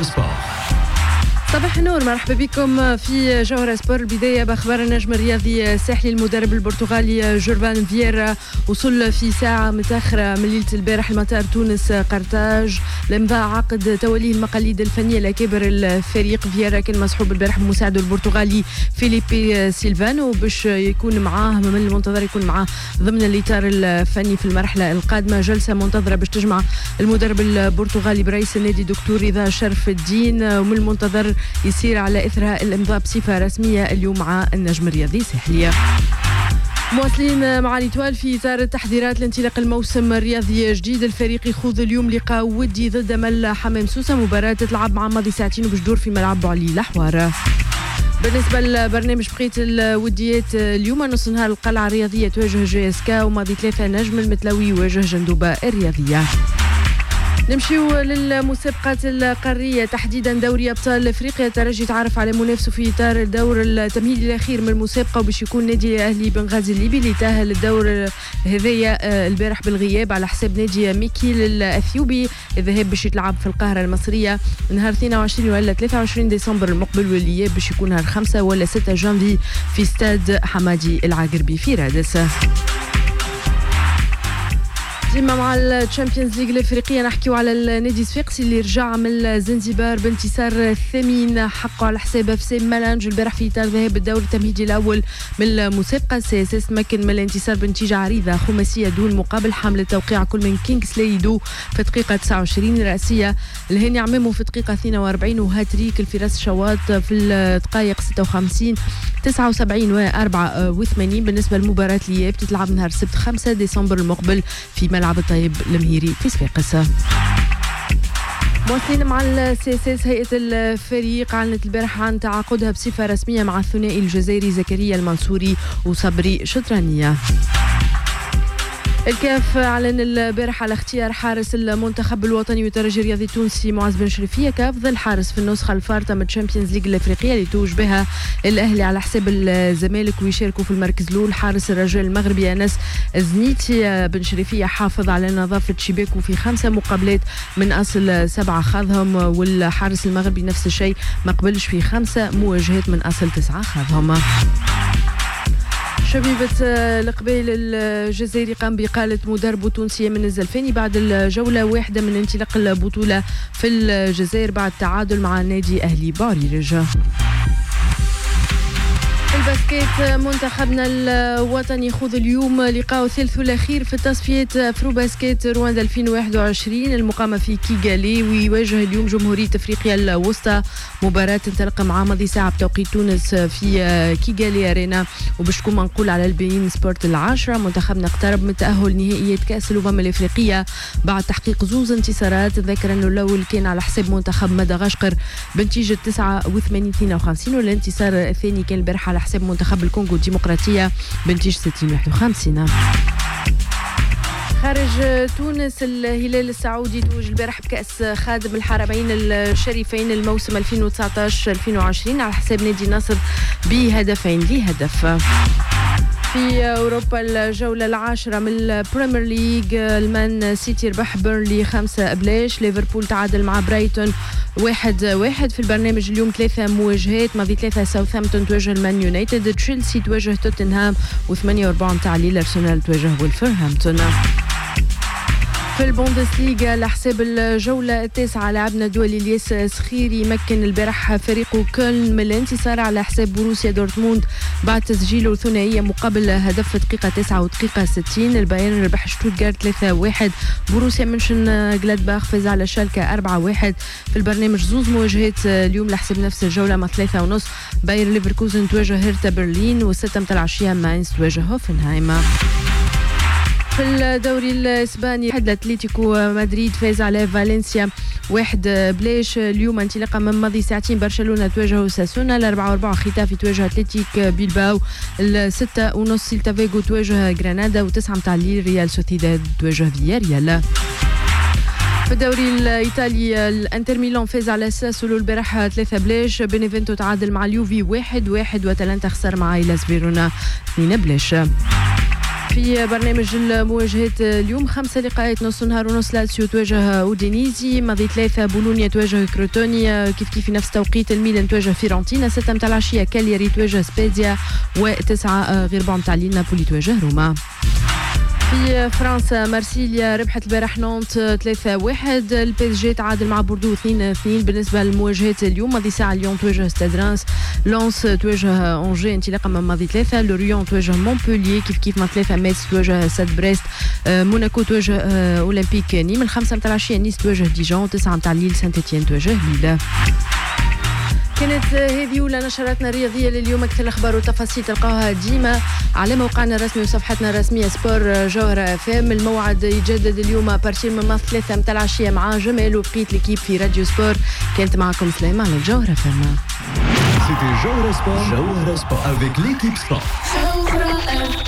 جوهرة سبور. صباح النور، مرحبا بكم في جوهرة سبور. البداية بأخبار النجم الرياضي الساحلي المدرب البرتغالي جورفان فييرا وصل في ساعة متأخرة من ليلة البارح لمطار تونس قرطاج لإمضاء عقد توليه المقاليد الفنية لكبر الفريق. فييرا كان مصحوب البارح بمساعده البرتغالي فيليبي سيلفانو باش يكون معاه من المنتظر يكون معاه ضمن الإطار الفني في المرحلة القادمة. جلسة منتظرة باش تجمع المدرب البرتغالي برئيس النادي دكتور رضا شرف الدين، ومن المنتظر يصير على إثرها الإمضاء بصفة رسمية اليوم مع النجم الرياضي الساحلي. مواصلين مع الإتوال في إطار التحضيرات لانطلاق الموسم الرياضي جديد. الفريق يخوض اليوم لقاء ودي ضد مل حمام سوسة، مباراة تتلعب مع ماضي ساعتين وباش تدور في ملعب بوعلي الأحوار. بالنسبة للبرنامج بقية الوديات اليوم نص نهار القلعة الرياضية تواجه JSK، وماضي 3 نجم المتلاوي يواجه جندوبة الرياضية. نمشيو للمسابقات القارية، تحديدا دوري أبطال أفريقيا. الترجي تعرف على منافسه في إطار الدور التمهيدي الأخير من المسابقة، وباش يكون نادي الأهلي بنغازي الليبي اللي تأهل الدور هذايا البارح بالغياب على حساب نادي ميكيل الأثيوبي. الذهاب باش يتلعب في القاهرة المصرية نهار 22 ولا 23 ديسمبر المقبل، والإياب باش يكون نهار 5 ولا 6 جانفي في استاد حمادي العاقربي في رادس. ديما مع الشامبيونز ليج الافريقيه نحكيو على النادي الصفاقسي اللي رجع من زنزبار بانتصار ثمين حقه على حساب اف مالانج البارح في اطار ذهاب الدور التمهيدي الاول من المسابقه. CSS تمكن من الانتصار بنتيجه عريضه خماسيه دون مقابل، حامل توقيع كل من كينغسلي دو في دقيقه 29 راسيه، الهاني عمامو في دقيقه 42 وهاتريك الفراس شواط في الدقائق 56 79 و 84. بالنسبه لمباراه الاياب تتلعب نهار السبت 5 ديسمبر المقبل في ملعب الطيب المهيري في صفاقس. مواصلين مع CSS. هيئة الفريق أعلنت البارحة عن تعاقدها بصفة رسمية مع الثنائي الجزائري زكريا المنصوري وصبري شطرانية. الكاف أعلن البارحة على اختيار حارس المنتخب الوطني والترجي الرياضي التونسي معز بن شريفية كأفضل حارس في النسخة الفارطة من الشامبيونز ليج الأفريقية اللي توج بها الأهلي على حساب الزمالك، ويشاركوا في المركز الأول حارس الرجال المغربي أنس زنيتي. بن شريفية حافظ على نظافة شباكه في 5 مقابلات من أصل 7 خاضهم، والحارس المغربي نفس الشيء ما قبلش في 5 مواجهات من أصل 9 خاضهم. شبيبة القبيل الجزائري قام بإقالة مدربه التونسي من الزلفاني بعد الجولة واحدة من انطلاق البطولة في الجزائر بعد تعادل مع نادي أهلي باريرج. الباسكيت منتخبنا الوطني يخوض اليوم لقاء الثالث والأخير في تصفيات افرو باسكيت رواندا 2021 المقامة في كيغالي، ويواجه اليوم جمهورية افريقيا الوسطى. مباراة تنطلق مع ماضي ساعة بتوقيت تونس في كيغالي أرينا، وباش تكون منقول على البين سبورت 10. منتخبنا اقترب من تأهل نهائيات كأس الأمم الأفريقية بعد تحقيق 2 انتصارات. ذكر أنه الأول كان على حساب منتخب مدغشقر بنتيجة 89-52، والانتصار الثاني كان البارحة على حساب منتخب الكونغو الديمقراطية بنتيجة 60-51. خارج تونس الهلال السعودي توج البارح بكأس خادم الحرمين الشريفين الموسم 2019-2020 على حساب نادي النصر ب2-1. في أوروبا الجولة 10 من البريمير ليج، المان سيتي ربح بيرنلي 5-0. ليفربول تعادل مع برايتون 1-1. في البرنامج اليوم 3 مواجهات، ماضي 3 ساوثهامبتون تواجه المان يونايتد، تشيلسي تواجه توتنهام، و48 متاع الليل أرسنال تواجه وولفرهامبتون. في البوندسليغا لحساب الجولة 9 لاعبنا دولي الياس سخيري مكن البارح فريقه كولن من الانتصار على حساب بروسيا دورتموند بعد تسجيله ثنائية مقابل هدف في دقيقة 9 ودقيقة 60. البايرن ربح شتوتغارت 3-1. بروسيا منشن جلادباخ فاز على شالكة 4-1. في البرنامج 2 مواجهات اليوم لحساب نفس الجولة مع 3:30. باير ليفركوزن تواجه هيرتا برلين، و6 متاع العشية ماينز تواجه هوفنهايم. في الدوري الإسباني أتلتيكو مدريد فاز على فالنسيا 1-0. اليوم انطلاقا من ماضي ساعتين برشلونة تواجه ساسونا، 4-4 ختافي تواجه أتلتيك بيلباو، 6:30 سيلتا فيغو تواجه غرناطة، و9 متاع الليل ريال سوسيداد تواجه فياريال. في الدوري الإيطالي الانتر ميلان فاز على ساسولو البارح 3-0. بينيفنتو تعادل مع اليوفي 1-1، وتالنتا خسر مع إيلاس فيرونا 2-0. في برنامج المواجهات اليوم 5 لقاءات، نص نهار ونص لاتسيو تواجه اودينيزي، ماضي 3 بولونيا تواجه كروتوني، كيف في نفس توقيت الميلان تواجه فيرونتينا، 6 متاع العشيه كالياري تواجه سبيزيا، و9 غير بعد متاع الليل نابولي تواجه روما. في فرنسا مارسيليا ربحت البارح نونت 3-1، البي اس جي تعادل مع بوردو 2-2. بالنسبه للمواجهات اليوم ماضي ساعه ليون تواجه ستاد رانس، لونس تواجه اونجي انطلاقا من ماضي 3، لوريون تواجه مونبوليي كيف مع 3، ميتس تواجه ساد بريست، موناكو تواجه اولمبيك نيم، 5 متاع العشيه نيس تواجه ديجون، 9 متاع الليل سانت اتيان تواجه ليل. كانت هذه أولى نشراتنا الرياضية لليوم. أكثر الأخبار والتفاصيل تلقاوها ديما على موقعنا الرسمي وصفحتنا الرسمية سبور جوهرة FM. الموعد يجدد اليوم بارتير من 3 متاع العشية مع جمال وبقيت ليكيب في راديو سبور. كانت معكم سليمة على الجوهرة FM. C'était Jauhara Sport avec l'équipe sport.